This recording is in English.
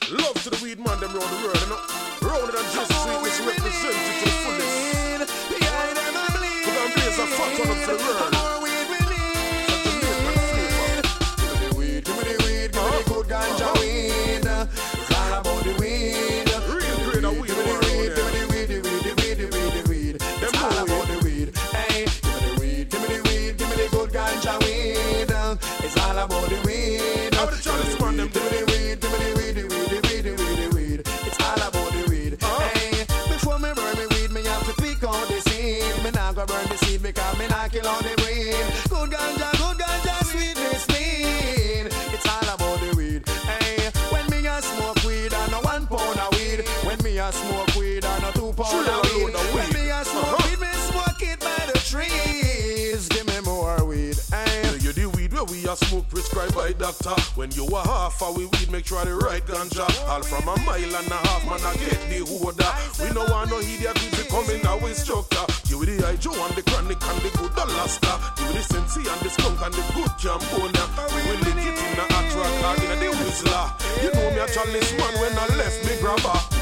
Love to the weed man, them round the world, you know. Round and just sweetness represented to the fullest. Put on blaze a fat one up for the world. Give me the weed, give me the good ganja weed. It's all about the weed. Real grade of weed. Give me the weed. It's all about the weed. Hey, give me the weed, give me the weed, give me the good ganja weed. It's all about the weed. How the Charles man them Give me the weed, give me the weed, the weed. It's all about the weed. Hey, before me burn me weed, me have to pick out the seed. Me not go burn the seed because me not kill all the weed. Good ganja, sweetness clean. It's all about the weed. Hey, when me a smoke weed and a 1 pound of weed. When me a smoke weed and a 2 pound of weed. When me a smoke weed, me smoke it by the trees. Give me more weed. Hey, you the weed where we a smoke prescribed by doctor. When you a half a weed, make sure the right ganja. All from a mile and a half, man, I get the order. We no want no idiot weed becoming our instructor. You with the Ijo and the chronic and the good Alaska. You with the Sensi and the skunk and the good Jambona. We lick it in the actual car in the whistler. You know me a chalice man when I left me grabber.